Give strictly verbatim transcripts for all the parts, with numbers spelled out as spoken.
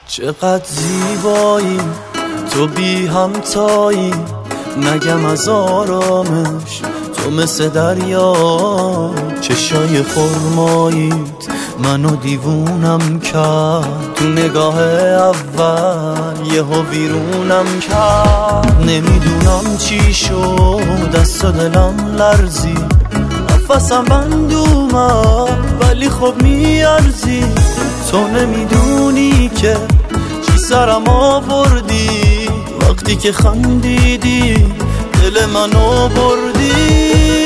چقدر زیبایی تو بی همتایی، نگم از آرامش تو مثل دریا. چشای خرماییت منو دیوونم کرد، تو نگاه اول یهو ویرونم کرد. نمیدونم چی شد دست و دلم لرزی، نفسم بند اومد ولی خب میارزی. تو نمیدونی که چی سرم آوردی، وقتی که خندیدی دل منو بردی.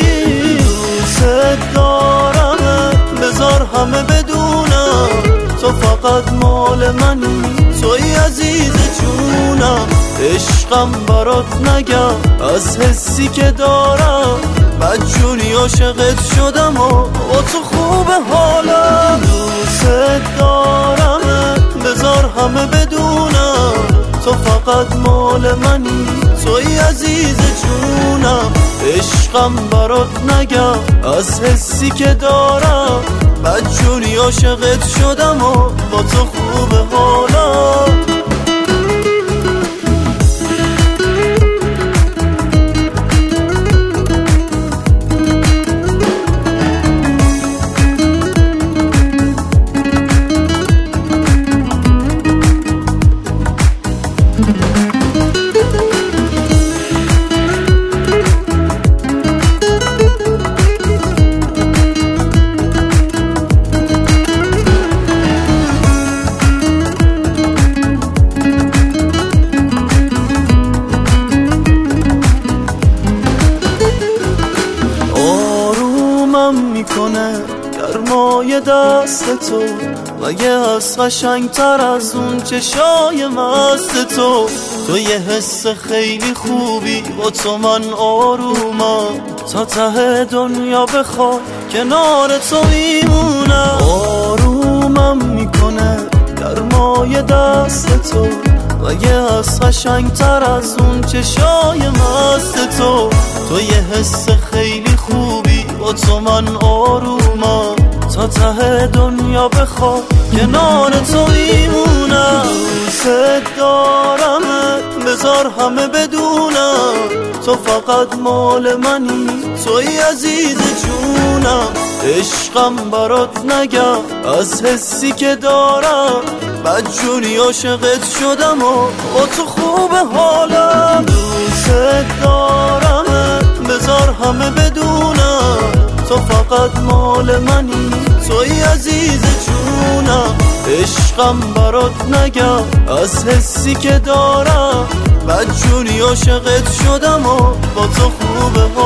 دوست دارمت بذار همه بدونم، تو فقط مال منی، توی عزیز جونم. عشقم برات نگم از حسی که دارم، بدجوری عاشقت شدم و با تو خوب حالم. دوست دارمت بذار همه بدونم، تو فقط مال منی، توی عزیز جونم. عشقم برات نگم از حسی که دارم، بدجوری عاشقت شدم و با تو خوب حالم. میکنه گرمای دست تو، مگه از قشنگتر از اون چشای مست تو. تو یه حس خیلی خوبی با تو من آرومم، تا ته دنیا بخوای کنار تو میمونم. آرومم میکنه گرمای دست تو، مگه از قشنگتر از اون چشای مست تو. تو یه حس خیلی خوبی با تو من آرومم، تا ته دنیا بخوای کنار تو میمونم. دوست دارمت بذار همه بدونم، تو فقط مال منی، توی عزیز جونم. عشقم برات نگم از حسی که دارم، بدجوری عاشقت شدم و با تو خوب حالم. دوست دارمت بذار همه بدونم، تو فقط مال منی، توی عزیز جونم. عشقم برات نگم از حسی که دارم، بدجوری عاشقت شدم و با تو خوب حالم.